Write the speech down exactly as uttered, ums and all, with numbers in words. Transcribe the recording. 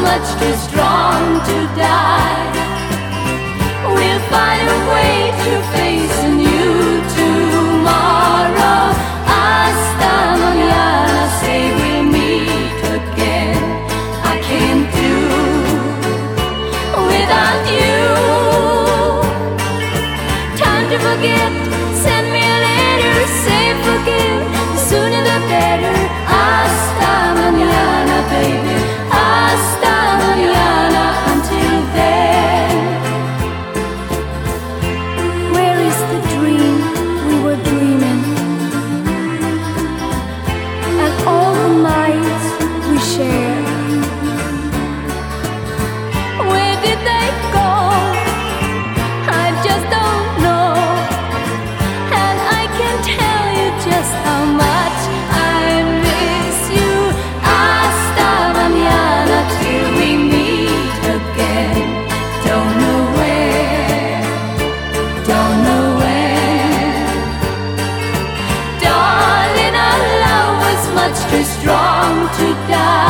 much too strong to die. We'll find a way to face a new tomorrow. Hasta mañana, say we'll meet again. I can't do without you. Time to forget, send me a letter, say forgive, the sooner the better. Hasta mañana, baby, hasta mañana. Until then, where is the dream we were dreaming, and all the nights we shared? Where did they go? I just don't know, and I can tell you just how much I miss you. Hasta mañana, till we meet again. Don't know where, don't know when. Darling, our love was much too strong to die.